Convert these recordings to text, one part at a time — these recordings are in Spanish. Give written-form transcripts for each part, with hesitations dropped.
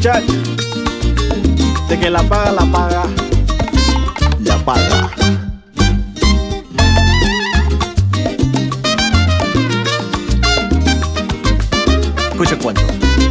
Muchacho, de que la paga, la paga, la paga. Escucha el cuento.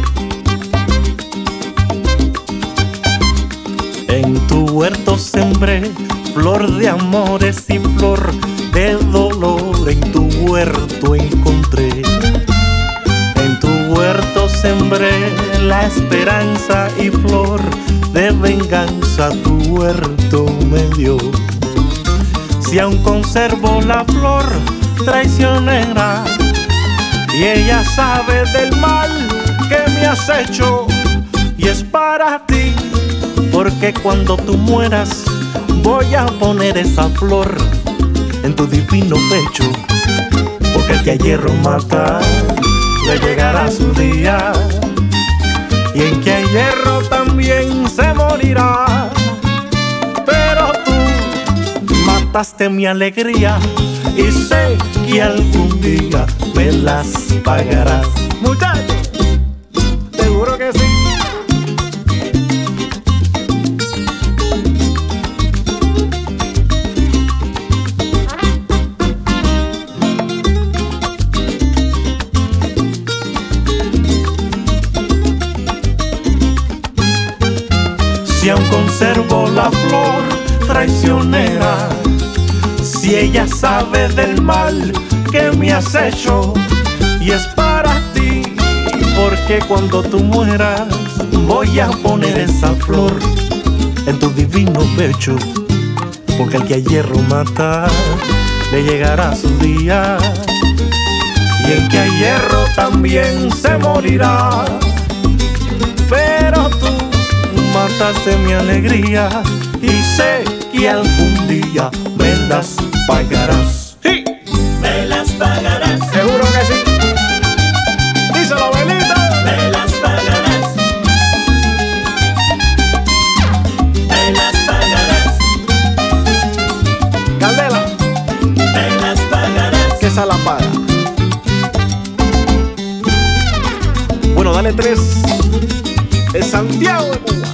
En tu huerto sembré flor de amores y flor de dolor. En tu huerto encontré. En tu huerto sembré la esperanza y flor de venganza tu huerto me dio. Si aún conservo la flor traicionera y ella sabe del mal que me has hecho, y es para ti, porque cuando tú mueras voy a poner esa flor en tu divino pecho, porque el que a hierro mata le llegará su día, y en que a hierro también se morirá. Pero tú mataste mi alegría y sé que algún día me las pagarás. Muchacho, seguro que sí. Si aún conservo la flor traicionera, si ella sabe del mal que me has hecho, y es para ti, porque cuando tú mueras voy a poner esa flor en tu divino pecho, porque el que a hierro mata le llegará su día, y el que a hierro también se morirá. Pero tú mataste mi alegría y sé que algún día me las pagarás. Sí, Me las pagarás, seguro que sí. Díselo, Benito. me las pagarás, me las pagarás, Candela, me las pagarás. que esa la paga. Bueno, dale 3. Es Santiago de Cuba.